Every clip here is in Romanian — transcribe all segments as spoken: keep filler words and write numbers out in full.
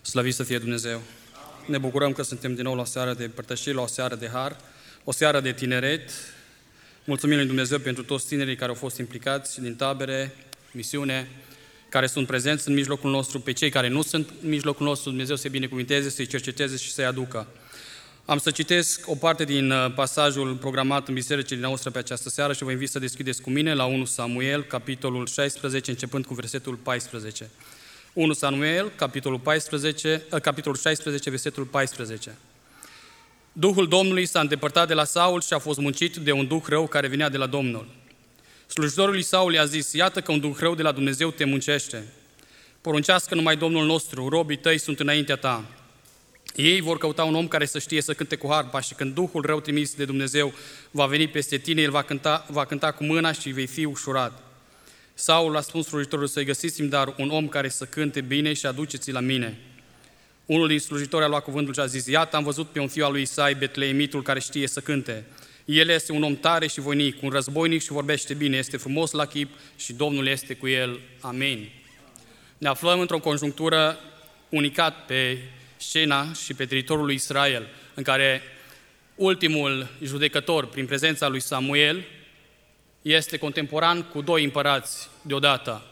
Slăvit să fie Dumnezeu! Ne bucurăm că suntem din nou la o seară de părtășie, la o seară de har, o seară de tineret. Mulțumim lui Dumnezeu pentru toți tinerii care au fost implicați din tabere, misiune, care sunt prezenți în mijlocul nostru, pe cei care nu sunt în mijlocul nostru, Dumnezeu să-i binecuvinteze, să-i cerceteze și să-i aducă. Am să citesc o parte din pasajul programat în bisericile noastre pe această seară și vă invit să deschideți cu mine la unu Samuel, capitolul șaisprezece, începând cu versetul paisprezece. unu Samuel, capitolul, paisprezece, capitolul șaisprezece, versetul paisprezece. Duhul Domnului s-a îndepărtat de la Saul și a fost muncit de un duh rău care venea de la Domnul. Slujitorul lui Saul i-a zis: iată că un duh rău de la Dumnezeu te muncește. Poruncească numai Domnul nostru, robii tăi sunt înaintea ta. Ei vor căuta un om care să știe să cânte cu harpa și când Duhul rău trimis de Dumnezeu va veni peste tine, el va cânta, va cânta cu mâna și vei fi ușurat. Saul a spus slujitorul: să-i găsiți-mi dar un om care să cânte bine și aduceți-l la mine. Unul din slujitori a luat cuvântul și a zis: iată, am văzut pe un fiu al lui Isai, Betleemitul, care știe să cânte. El este un om tare și voinic, un războinic și vorbește bine, este frumos la chip și Domnul este cu el. Amin. Ne aflăm într-o conjunctură unicat pe scena și pe teritoriul lui Israel, în care ultimul judecător, prin prezența lui Samuel, este contemporan cu doi împărați deodată.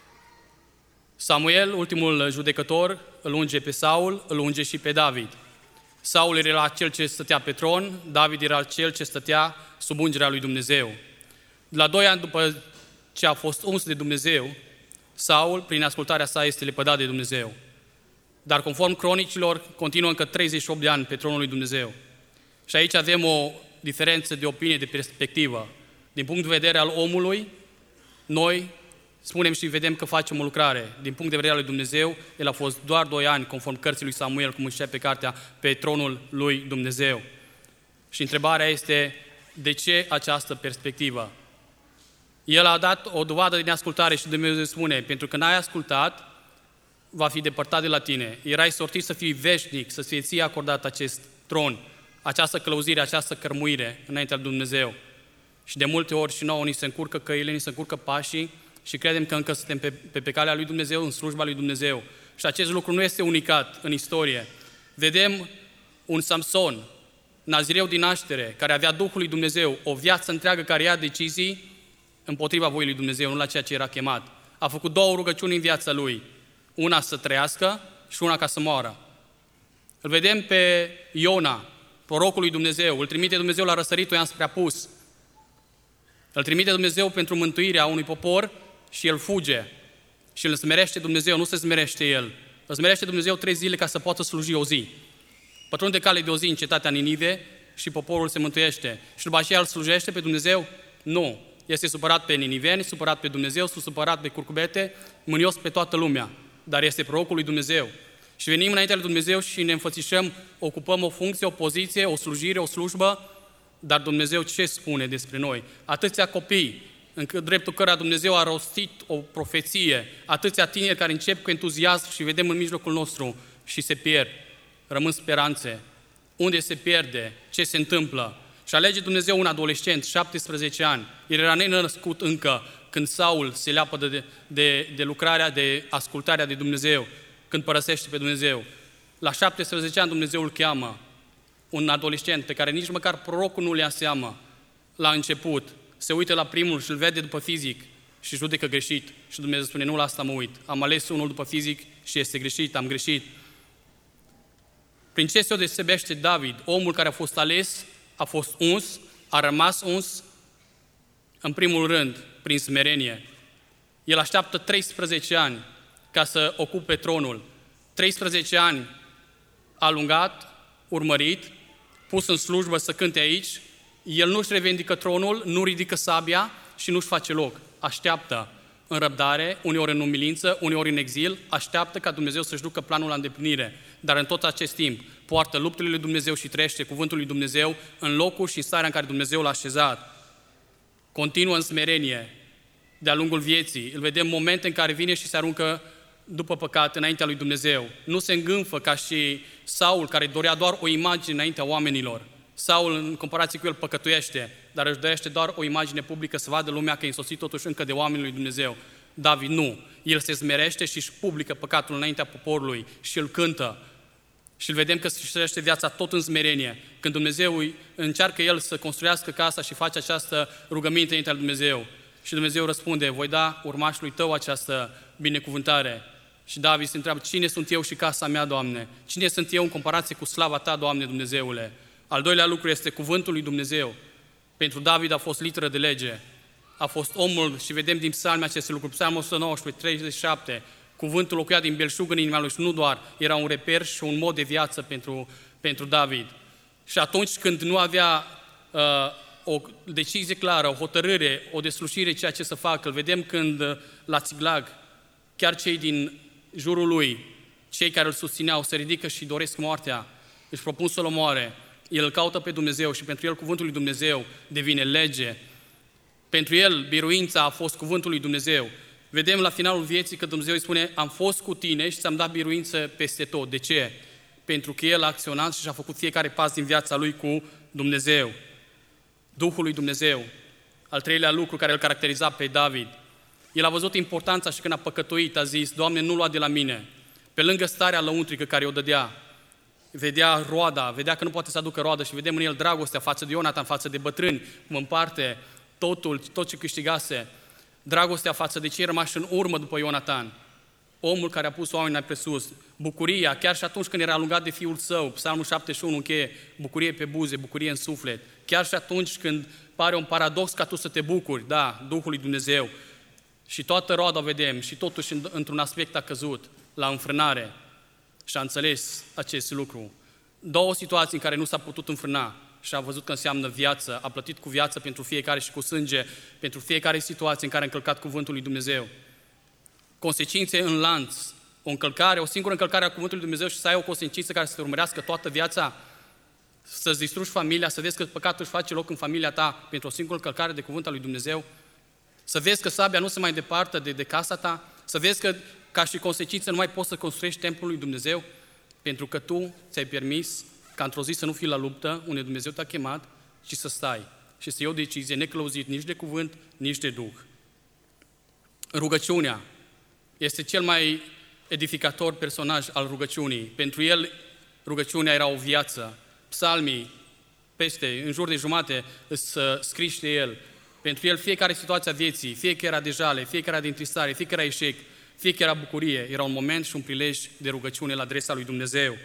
Samuel, ultimul judecător, îl unge pe Saul, îl unge și pe David. Saul era cel ce stătea pe tron, David era cel ce stătea sub ungerea lui Dumnezeu. La doi ani după ce a fost uns de Dumnezeu, Saul, prin ascultarea sa, este lepădat de Dumnezeu. Dar conform cronicilor, continuă încă treizeci și opt de ani pe tronul lui Dumnezeu. Și aici avem o diferență de opinie, de perspectivă. Din punct de vedere al omului, noi spunem și vedem că facem o lucrare. Din punct de vedere al lui Dumnezeu, el a fost doar doi ani, conform cărții lui Samuel, cum își pe cartea, pe tronul lui Dumnezeu. Și întrebarea este: de ce această perspectivă? El a dat o dovadă din ascultare și Dumnezeu spune: pentru că n-ai ascultat, va fi depărtat de la tine. Erai sortit să fii veșnic, să fie ție acordat acest tron, această călăuzire, această cărmuire înaintea lui Dumnezeu. Și de multe ori și nouă ni se încurcă căile, ni se încurcă pașii și credem că încă suntem pe, pe, pe calea lui Dumnezeu, în slujba lui Dumnezeu. Și acest lucru nu este unicat în istorie. Vedem un Samson, nazireu din naștere, care avea Duhul lui Dumnezeu, o viață întreagă care ia decizii împotriva voii lui Dumnezeu, nu la ceea ce era chemat. A făcut două rugăciuni în viața lui, una să trăiască și una ca să moară. Îl vedem pe Iona, prorocul lui Dumnezeu, îl trimite Dumnezeu la răsăritul i-am spre apus. Îl trimite Dumnezeu pentru mântuirea unui popor și el fuge. Și îl smerește Dumnezeu, nu se smerește el. Îl smerește Dumnezeu trei zile ca să poată sluji o zi. Pătrunde cale de o zi în cetatea Ninive și poporul se mântuiește. Și după aceea îl slujește pe Dumnezeu? Nu. Este supărat pe niniveni, supărat pe Dumnezeu, supărat pe curcubete, mânios pe toată lumea. Dar este prorocul lui Dumnezeu. Și venim înaintea lui Dumnezeu și ne înfățișăm, ocupăm o funcție, o poziție, o slujire, o slujbă, dar Dumnezeu ce spune despre noi? Atâția copii, în dreptul cărora Dumnezeu a rostit o profeție, atâția tineri care încep cu entuziasm și vedem în mijlocul nostru și se pierd. Rămân speranțe. Unde se pierde? Ce se întâmplă? Și alege Dumnezeu un adolescent, șaptesprezece ani. El era nenăscut încă când Saul se leapă de, de, de lucrarea, de ascultarea de Dumnezeu, când părăsește pe Dumnezeu. La șaptesprezece ani Dumnezeu îl cheamă, un adolescent pe care nici măcar prorocul nu le ia seamă la început. Se uită la primul și îl vede după fizic și judecă greșit. Și Dumnezeu spune: nu la asta mă uit. Am ales unul după fizic și este greșit, am greșit. Prin ce se deosebește David? Omul care a fost ales, a fost uns, a rămas uns, în primul rând, prin smerenie. El așteaptă treisprezece ani ca să ocupe tronul. treisprezece ani alungat, urmărit, pus în slujbă să cânte aici. El nu-și revendică tronul, nu ridică sabia și nu-și face loc. Așteaptă în răbdare, uneori în umilință, uneori în exil, așteaptă ca Dumnezeu să-și ducă planul la îndeplinire. Dar în tot acest timp poartă luptele lui Dumnezeu și trăiește cuvântul lui Dumnezeu în locul și în starea în care Dumnezeu l-a așezat. Continuă în smerenie de-a lungul vieții. Îl vedem momente în care vine și se aruncă după păcat înaintea lui Dumnezeu. Nu se îngânfă ca și Saul, care dorea doar o imagine înaintea oamenilor. Saul, în comparație cu el, păcătuiește, dar își dorește doar o imagine publică să vadă lumea că e însoțit totuși încă de oamenii lui Dumnezeu. David nu. El se smerește și își publică păcatul înaintea poporului și îl cântă. Și îl vedem că își trăiește viața tot în smerenie. Când Dumnezeu încearcă el să construiască casa și face această rugăminte înaintea lui Dumnezeu. Și Dumnezeu răspunde, voi da urmașului tău această binecuvântare. Și David se întreabă, cine sunt eu și casa mea, Doamne? Cine sunt eu în comparație cu slava ta, Doamne Dumnezeule? Al doilea lucru este cuvântul lui Dumnezeu. Pentru David a fost literă de lege. A fost omul, și vedem din psalmi aceste lucruri, psalmul o sută nouăsprezece, treizeci și șapte, cuvântul locuia din belșug în inima lui și nu doar, era un reper și un mod de viață pentru, pentru David. Și atunci când nu avea uh, o decizie clară, o hotărâre, o deslușire, ceea ce să facă, îl vedem când uh, la Țiglag, chiar cei din jurul lui, cei care îl susțineau, se ridică și doresc moartea, își propun să-l omoare, el îl caută pe Dumnezeu și pentru el cuvântul lui Dumnezeu devine lege. Pentru el, biruința a fost cuvântul lui Dumnezeu. Vedem la finalul vieții că Dumnezeu îi spune, am fost cu tine și ți-am dat biruință peste tot. De ce? Pentru că el a acționat și și-a făcut fiecare pas din viața lui cu Dumnezeu. Duhul lui Dumnezeu. Al treilea lucru care îl caracteriza pe David. El a văzut importanța și când a păcătuit, a zis, Doamne, nu lua de la mine. Pe lângă starea lăuntrică care o dădea, vedea roada, vedea că nu poate să aducă roadă și vedem în el dragostea față de Ionatan, față de bătrâni, cum împarte totul, tot ce câștigase, dragostea față de cei rămași în urmă după Ionatan, omul care a pus oamenii mai presus, bucuria, chiar și atunci când era alungat de fiul său, Psalmul șaptezeci și unu încheie, bucurie pe buze, bucurie în suflet, chiar și atunci când pare un paradox ca tu să te bucuri, da, Duhul lui Dumnezeu, și toată roada vedem și totuși într-un aspect a căzut, la înfrânare, și a înțeles acest lucru. Două situații în care nu s-a putut înfrâna și a văzut că înseamnă viață, a plătit cu viață pentru fiecare și cu sânge, pentru fiecare situație în care a încălcat cuvântul lui Dumnezeu. Consecințe în lanț, o încălcare, o singură încălcare a cuvântului lui Dumnezeu și să ai o consecință care să te urmărească toată viața, să-ți distrugi familia, să vezi că păcatul își face loc în familia ta pentru o singură încălcare de cuvântul lui Dumnezeu, să vezi că sabia nu se mai departă de, de casa ta, să vezi că ca și consecință nu mai poți să construiești templul lui Dumnezeu, pentru că tu ți-ai permis ca într-o zi să nu fii la luptă unde Dumnezeu te-a chemat, ci să stai și să iei o decizie neclăuzit nici de cuvânt, nici de Duh. Rugăciunea este cel mai edificator personaj al rugăciunii. Pentru el, rugăciunea era o viață. Psalmii, peste, în jur de jumate, să scriși de el. Pentru el, fiecare situație a vieții, fie că era de jale, fie că era de întristare, fie că era eșec, fie că era bucurie, era un moment și un prilej de rugăciune la adresa lui Dumnezeu.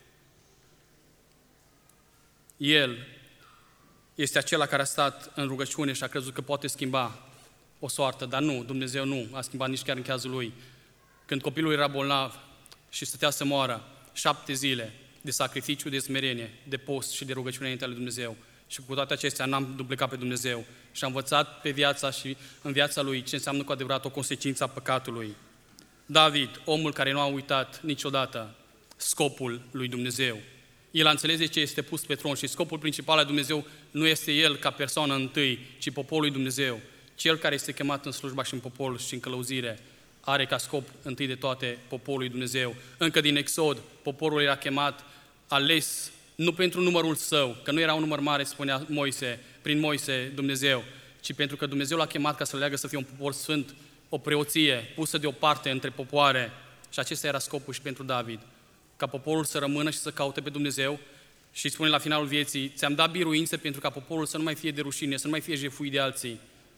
El este acela care a stat în rugăciune și a crezut că poate schimba o soartă, dar nu, Dumnezeu nu a schimbat nici chiar în cazul lui. Când copilul era bolnav și stătea să moară, șapte zile de sacrificiu, de smerenie, de post și de rugăciune înaintea lui Dumnezeu. Și cu toate acestea n-am duplicat pe Dumnezeu și am învățat pe viața și în viața lui ce înseamnă cu adevărat o consecință a păcatului. David, omul care nu a uitat niciodată scopul lui Dumnezeu. El a înțeles de ce este pus pe tron și scopul principal al Dumnezeu nu este el ca persoană întâi, ci poporul lui Dumnezeu. Cel care este chemat în slujba și în popor și în călăuzire are ca scop întâi de toate poporul lui Dumnezeu. Încă din Exod, poporul era chemat, ales, nu pentru numărul său, că nu era un număr mare, spunea Moise, prin Moise Dumnezeu, ci pentru că Dumnezeu l-a chemat ca să leagă să fie un popor sfânt, o preoție pusă deoparte între popoare. Și acesta era scopul și pentru David, ca poporul să rămână și să caute pe Dumnezeu și spune la finalul vieții, ți-am dat biruințe pentru ca poporul să nu mai fie de rușine, să nu mai fie jefuit de alții.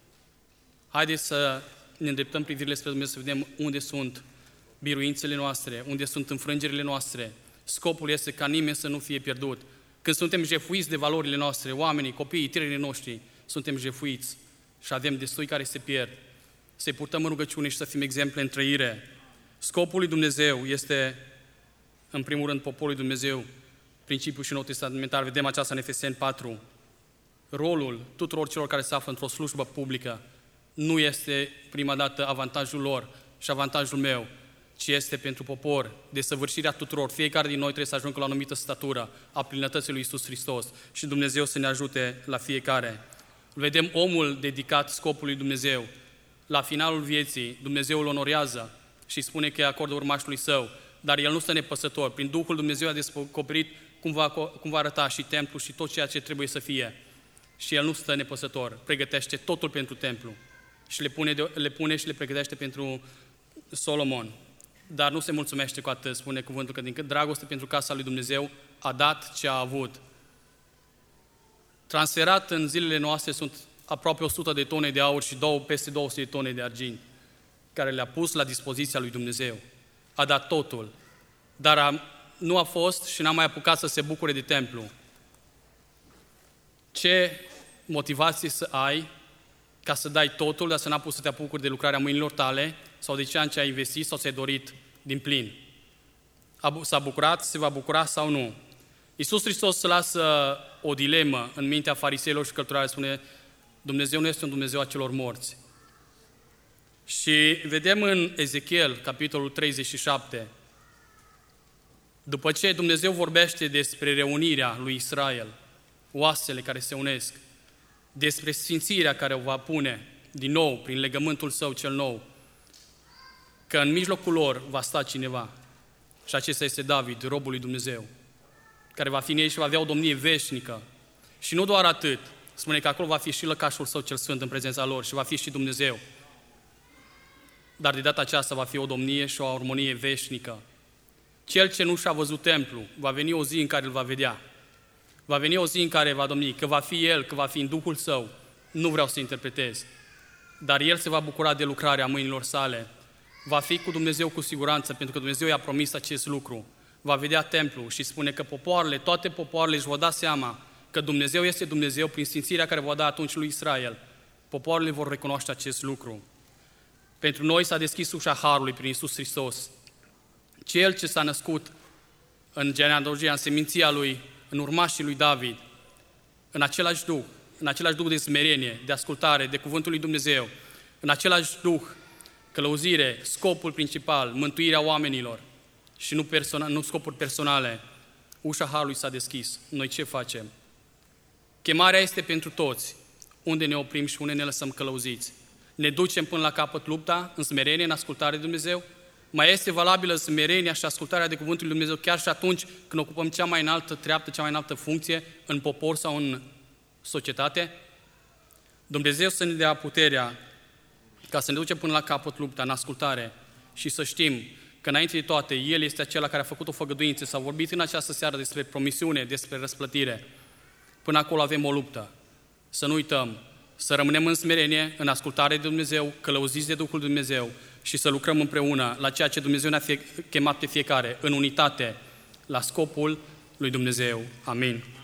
Haideți să ne îndreptăm privirile spre Dumnezeu, să vedem unde sunt biruințele noastre, unde sunt înfrângerile noastre. Scopul este ca nimeni să nu fie pierdut. Când suntem jefuiți de valorile noastre, oamenii, copiii, tinerii noștri, suntem jefuiți și avem destui care se pierd. Să-i purtăm în rugăciune și să fim exemple în trăire. Scopul lui Dumnezeu este, în primul rând, poporul lui Dumnezeu, principiul și nou testamentar. Vedem aceasta în Efeseni patru. Rolul tuturor celor care se află într-o slujbă publică nu este prima dată avantajul lor și avantajul meu, ci este pentru popor, desăvârșirea tuturor. Fiecare din noi trebuie să ajungă la o anumită statură a plinătății lui Iisus Hristos și Dumnezeu să ne ajute la fiecare. Vedem omul dedicat scopului Dumnezeu. La finalul vieții, Dumnezeu îl onorează și spune că îi acordă urmașului său, dar el nu stă nepăsător. Prin Duhul Dumnezeu a descoperit cum va, cum va arăta și templul și tot ceea ce trebuie să fie. Și el nu stă nepăsător, pregătește totul pentru templu. și le pune, de, le pune și le pregătește pentru Solomon. Dar nu se mulțumește cu atât, spune cuvântul că din dragoste pentru casa lui Dumnezeu a dat ce a avut. Transferat în zilele noastre sunt aproape o sută de tone de aur și două, peste două sute de tone de argint, care le-a pus la dispoziția lui Dumnezeu. A dat totul, dar a, nu a fost și n-a mai apucat să se bucure de templu. Ce motivație să ai ca să dai totul, dar să n-a pus să te apucuri de lucrarea mâinilor tale sau de ceea ce ai investit sau ți-ai dorit din plin? S-a bucurat, se va bucura sau nu? Iisus Hristos lasă o dilemă în mintea fariseilor și cărturarilor, spune: Dumnezeu nu este un Dumnezeu a celor morți. Și vedem în Ezechiel, capitolul treizeci și șapte, după ce Dumnezeu vorbește despre reunirea lui Israel, oasele care se unesc, despre sfințirea care o va pune din nou prin legământul său cel nou, că în mijlocul lor va sta cineva, și acesta este David, robul lui Dumnezeu, care va fi în ei și va avea o domnie veșnică. Și nu doar atât, spune că acolo va fi și lăcașul său cel sfânt în prezența lor și va fi și Dumnezeu. Dar de data aceasta va fi o domnie și o armonie veșnică. Cel ce nu și-a văzut templu, va veni o zi în care îl va vedea. Va veni o zi în care va domni, că va fi el, că va fi în Duhul său. Nu vreau să interpretez. Dar el se va bucura de lucrarea mâinilor sale. Va fi cu Dumnezeu cu siguranță, pentru că Dumnezeu i-a promis acest lucru. Va vedea templu și spune că popoarele, toate popoarele își vor da seama că Dumnezeu este Dumnezeu prin sfințirea care va da atunci lui Israel. Popoarele vor recunoaște acest lucru. Pentru noi s-a deschis ușa Harului prin Iisus Hristos. Cel ce s-a născut în genealogia, în seminția lui, în urmașii lui David, în același Duh, în același Duh de smerenie, de ascultare, de cuvântul lui Dumnezeu, în același Duh, călăuzire, scopul principal, mântuirea oamenilor și nu, persona, nu scopuri personale, ușa Harului s-a deschis. Noi ce facem? Chemarea este pentru toți. Unde ne oprim și unde ne lăsăm călăuziți? Ne ducem până la capăt lupta, în smerenie, în ascultare de Dumnezeu? Mai este valabilă smerenia și ascultarea de cuvântul lui Dumnezeu chiar și atunci când ocupăm cea mai înaltă treaptă, cea mai înaltă funcție în popor sau în societate? Dumnezeu să ne dea puterea ca să ne ducem până la capăt lupta, în ascultare și să știm că înainte de toate El este acela care a făcut o făgăduință. S-a vorbit în această seară despre promisiune, despre răsplătire. Până acolo avem o luptă. Să nu uităm, să rămânem în smerenie, în ascultare de Dumnezeu, călăuziți de Duhul Dumnezeu și să lucrăm împreună la ceea ce Dumnezeu ne-a chemat pe fiecare, în unitate, la scopul lui Dumnezeu. Amin.